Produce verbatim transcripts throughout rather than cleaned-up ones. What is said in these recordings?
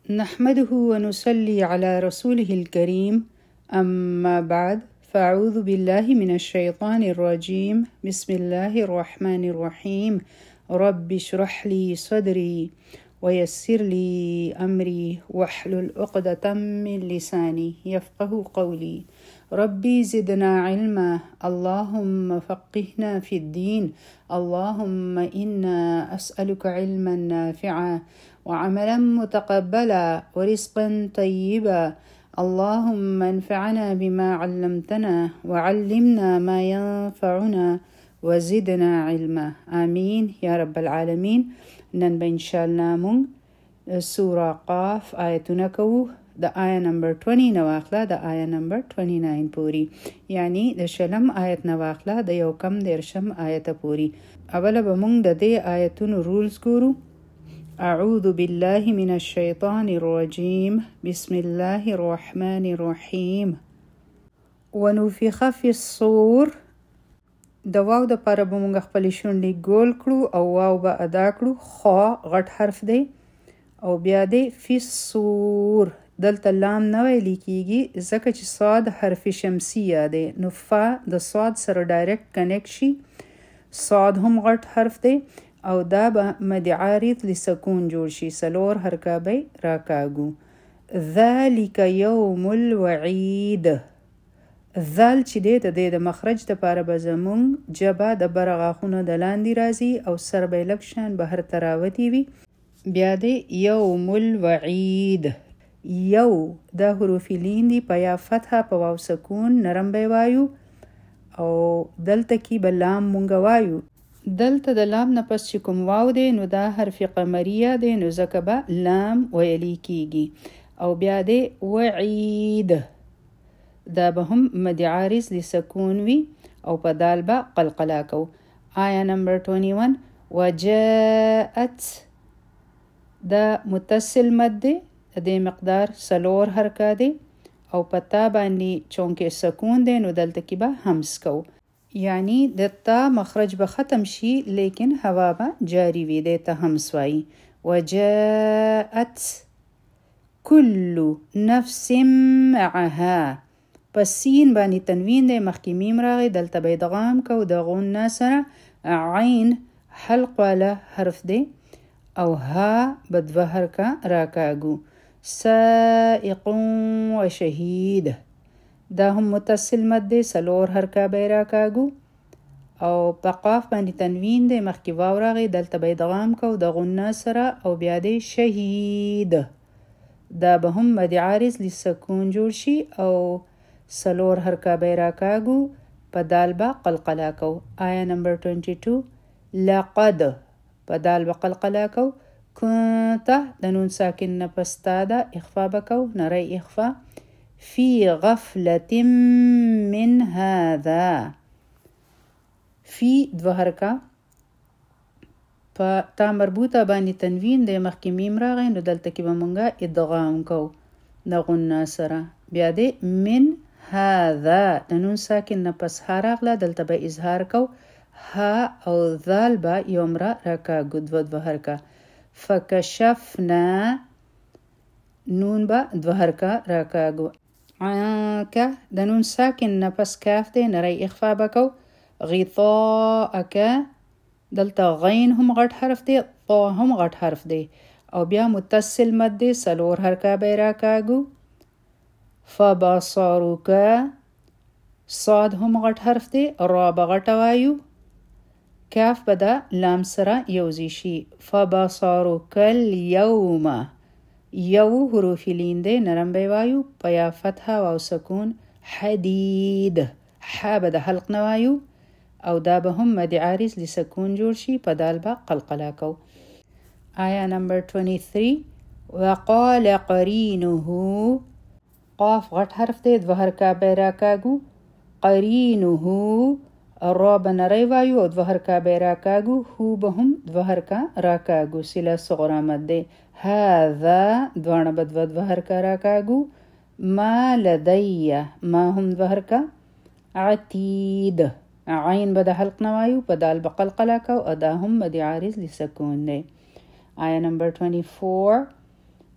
نحمده ونصلي على رسوله الكريم أما بعد فأعوذ بالله من الشيطان الرجيم بسم الله الرحمن الرحيم رب اشرح لي صدري ويسر لي أمري واحلل عقدة من لساني يفقه قولي ربي زدنا علما اللهم فقهنا في الدين اللهم إنا أسألك علما نافعا وعملا متقبلا ورزقا طيبا اللهم انفعنا بما علمتنا وعلمنا ما ينفعنا وزدنا علما آمين يا رب العالمين. نن به انشاءالله مونږ سوره قاف آیتونه کوو د آیه نمبر بیست نواخله د آیه نمبر نود پوری، یعنی د شلم آیت نواخله د یو کم دیرشم آیت پوری. اوله به مونږ د دې آیتونو رولز ګورو. اعوذ بالله من الشیطان الرجیم بسم الله الرحمن الرحیم. ونفخ فی الصور. د واو د پاره به مونږ خپل شونډې ګول کړو او واو به ادا کړو. خا غټ حرف دی او بیا دی فی الصور. دلته لام نه ویل کیږي ځکه چې صاد حرف شمسیه دی، نو فا د صاد سره ډایرکټ کنیکټ شي. صاد هم غټ حرف دی او دا به مد عارض لسکون جوړ شي. سلور حرکابی راکاږو. ذالک یوم الوعید. ذال چې دی د دې د مخرج د پاره به زمونږ جبه د بره غاښونه د لاندې راځي او سر به یې لږ شان بهر ته راوتې وي. بیا دی یوم الوعید. یو دا حروف لین دی، په یا فتحه په واو سکون نرم به وایو او دلته کې به لام مونږ وایو. دلته د لام نه پس چې کوم واو دی نو دا حرف قمریه دی، نو ځکه به لام ویلی کیږي. او بیا دی وعید. دا به هم مد عارض لسکون وي او په دال به قلقله کو. آیه نمبر اکیس. وجاءت دا متصل مد دی، د دې مقدار سلور حرکه دی او په تا باندې چونکې سکون دی نو دلته کې به همس کو، یعنی د تا مخرج به ختم شي لیکن هوا به جاری وي، دی ته همس وایي. وجاءت کل نفس معها. په سین باندې تنوین دی، مخکې میم راغی، دلته به ادغام کو د غنه سره. عین حلق والا حرف دی او ها به دوه حرکه راکاږو. سائق و شهید. دا هم متصل مد دی، سلور حرکه به راکاږو. او په قاف باندې تنوین دی، مخکې واو راغی، دلته به ادغام کو د غنه سره او بیا دی شهید. دا به هم مد عارض لسکون جوړ شي او سلور حرکه به راکاږو، په دال به قلقله کو. آیه نمبر دوه. لقد په دال به قلقله کو. كنت د نون ساکن نه پستا ده اخفا بکو، نری اخفا. فی غفلة من هذا. فی دو حرکه په تا مربوطه باندې تنوین دی، مخکې میم راغی نو دلته کې به مونږه ادغام کو د غنه سره. بیا دی من هذا د نون ساکن نه پس ها راغله، دلته به اظهار کو. ها او ذال به یو مره راکاږو، دو دو حرکه. فکشفنا نون به دو حرکه راکاږو. عنک د نون ساکن نه پس کاف دی، نری اخفا بکو. غطاءک دلته غین هم غټ حرف دی، طا هم غټ حرف دی او بیا متصل مد دی، سلور حرکه به راکاږو. فبصرک صاد هم غټ حرف دی، را به غټه وایو. کاف به د لام سره یوځی شي. فبصرک الیوم. یو حروف لین دی، نرم به وایو، په یا فتحه او سکون. حدید. ح به د حلق نه وایو او دا به هم مد عارض لسکون جوړ شي، په دال به قلقله کو. آیه نمبر تیئیس. وقال قرینه. قاف غټ حرف دی، دو حرکه به راکاږو. قرینه را به نری وایو او دو حرکه به راکاږو. هو به هم دو حرکه راکاږو، صله صغرا مد دی. هذا دواړه به دو دو حرکه راکاږو. ما لدی ما هم دو حرکه. عتید عین به د حلق نه وایو، په دال به قلقله کو او دا هم مد عارض لسکون دی. آیه نمبر چوبیس.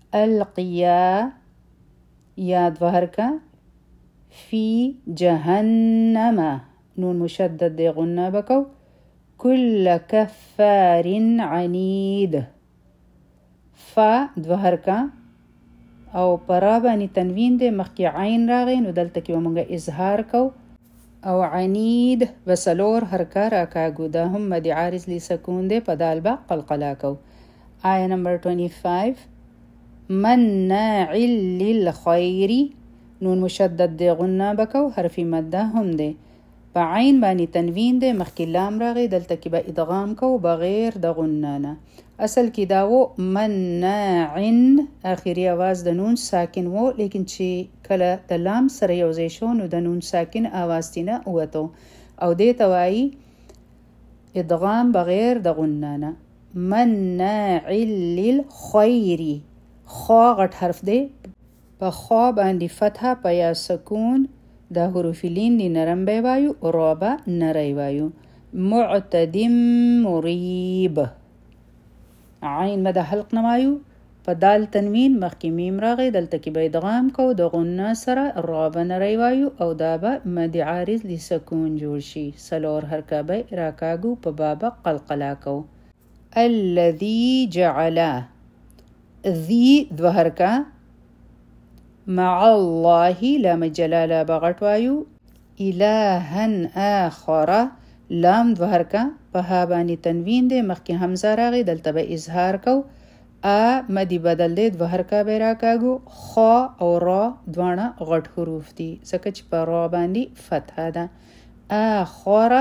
القیا یا دوه حرکه فی جهنم نون مشدد دی غنه بکو کل کفار عنید فا دوه حرکه او پرا باندې تنوین دی مخکې عین راغی نو دلته کې به مونږ اظهار کو او عنید بسلور حرکه راکاږو دا هم مد عارض لسکون دی په دال به قلقله کو. آیه نمبر پنځه ویس مناع للخیر نون مشدد دی غنه بکو حرف مده هم دی په عین باندې تنوین دی مخکې لام راغی دلته کې به ادغام کو بغیر د غنه نه. اصل کې دا و مناع اخري आवाज د نون ساکن وو لیکن چې کله د لام سره یو ځای شو نو د نون ساکن आवाज تینه وته او دې توای ادغام بغیر د غنه نه. مناع للخير خا غټ حرف دی په خا باندې فتحه په یا سکون دا حروف لین دی نرم به وایو رابه نری وایو. معتد مریب عین مد حلق نمایو په دال تنوین مخکې میم راغی دلته کې به ادغام کو د غنه سره رابه نری وایو او دا به مد عارض لسکون جوړ شي سلور حرکه به راکاږو په باب قلقله کو. الذي جعل ذی دوه حرکه مع الله لام جلاله بغټ وایو الهن آخر لام دوه حرکه په ها باندې تنوین دی مخکې حمزه راغی دلته به اظهار کو ا مدی بدل دی دوه حرکه به راکاږو خا او را دواړه غټ حروف دي ځکه چې په را باندې فتحه ده. آخر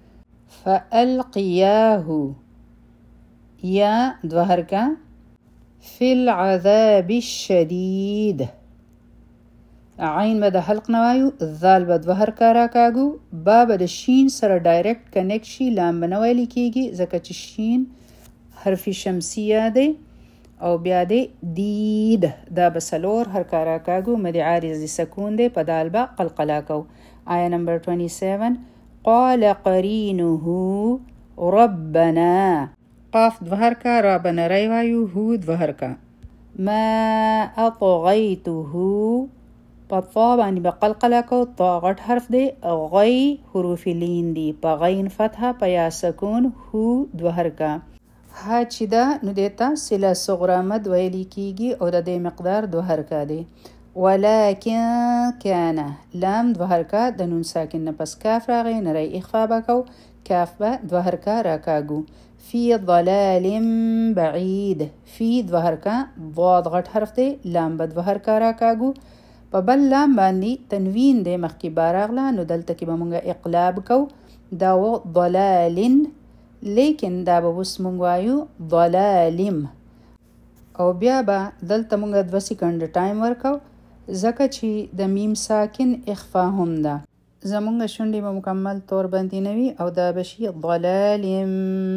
فالقیاه یا دوه حرکه فی العذاب الشدید عین به د حلق نوایو ذال به دوه حرکه راکاږو با به د شین سره ډایرکټ کنیکټ شي لام به نه ویل کیږي ځکه چې شین حرف شمسیه دی او بیا دی دید دا به څلور حرکه راکاږو مد عارض سکون دی په دال به قلقله کو. آیه نمبر سوه قال قرینه ربنا قاف دوه حرکه را به نری وایو هو دوه حرکه ما اطغیته په طا باندې به قلقله کو طا غټ حرف دی غی حروف لین دی په غین فتحه په یا سکون هو دوه حرکه ها چې دا نو دیتا صله صغرا مد ویلی کیږي او د دې مقدار دوه حرکه دی. ولکن کان لام دوه حرکه د نون ساکن نه پس کاف راغی نری اخفا بکو کاف به دوه حرکه راکاږو. فی ضلال بعید فی دوه حرکه ضاد غټ حرف دی لام به دوه حرکه راکاږو په بل لام باندې تنوین دی مخکې باراغله نو دلته کې به مونږ اقلاب کو دا و ضلالن لیکن دا به اوس مونږ وایو ضلالم او بیا به دلته مونږ دوه سیکنډ ټایم ورکو ځکه چې د میم ساکن اخفا هم ده زمونږ شونډې به مکمل طور باندې نه وي او دا به شي ضلالم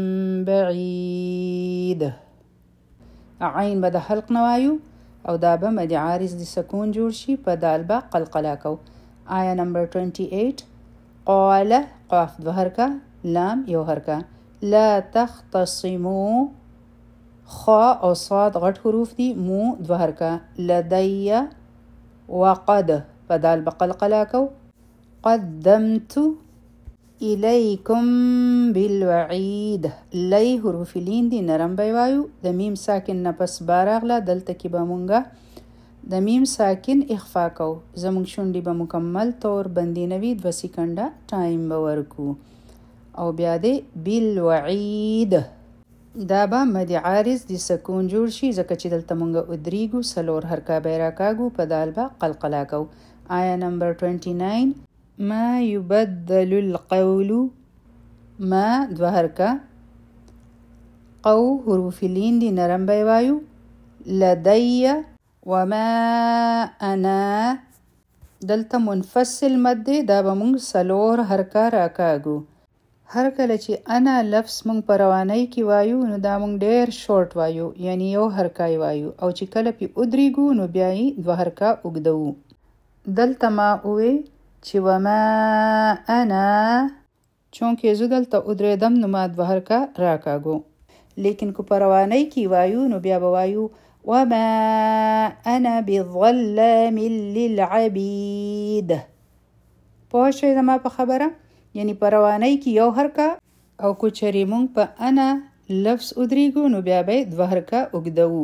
بعید عین به د حلق نوایو او دا به مد عارض د سکون جوړ شي په دال به قلقله کو. آیه نمبر اثنين قال قاف دوه حرکه لام یو حرکه لا تختصموا خا او صاد غټ حروف دي مو دوه حرکه لدي وقد په دال به قلقله کو. قدمت الیکم بالوعید لی حروف لین دی نرم به وایو د میم ساکن نه پس باراغله دلته کې به مونږه د میم ساکن اخفا کو زمونږ شونډې به مکمل طور بندي نوي دوه سیکنډه ټایم به ورکو او بیا دی بالوعید دا به مد عارض د سکون جوړ شي ځکه چې دلته مونږه ادریګو سلور حرکه به راکاږو په دال به قلقله کو. آیه نمبر نوي ما يبدل القول ما دوه حرکه قو حروف لین دی نرم به وایو لدي وما انا دلته منفصل مد دی دا به مونږ سلور حرکه راکاږو. هر کله چې انا لفظ مونږ په روانۍ کې وایو نو دا مونږ ډیر شورټ وایو یعنی یو حرکه وایو او چې کله پی ادریګو نو بیا یې دوه حرکه اوږدو. دلته ما وې چې وما انا چونکه زه دلته ادریدم نو ما دوه حرکه راکاږو لیکن کو په روانۍ کې وایو نو بیا به وایو وما انا بظلام للعبید. پوه شئ زما په خبره؟ یعنی په روانۍ کې یو حرکه او کو چرې مونږ په انا لفظ ادریږو نو بیا به دوه حرکه اوږدوو.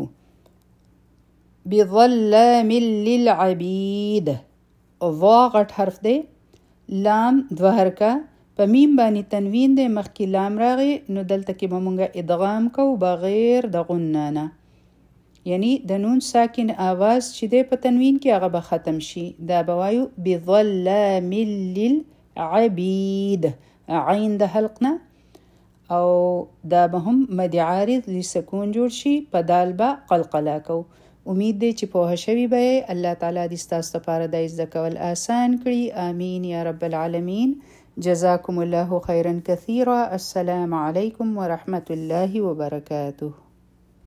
بظلام للعبید، ضا غټ حرف دی، لام دوه حرکه، په میم باندې تنوین دی، مخکې لام راغی نو دلته کې به مونږ ادغام کوو بغیر د غنه نه، یعنی د نون ساکن آواز چې دی په تنوین کې هغه به ختم شي. دا به وایو بظلام للعبید، عین د حلق نه، او دا به هم مد عارض لسکون جوړ شي، په دال به قلقله کو. امید دی چې پوه شوي به یې. الله تعالی دې ستاسو لپاره دا زده کول آسان کړي. آمین یا رب العالمین. جزاکم الله خیرا کثیرا. السلام علیکم ورحمة الله وبرکاته.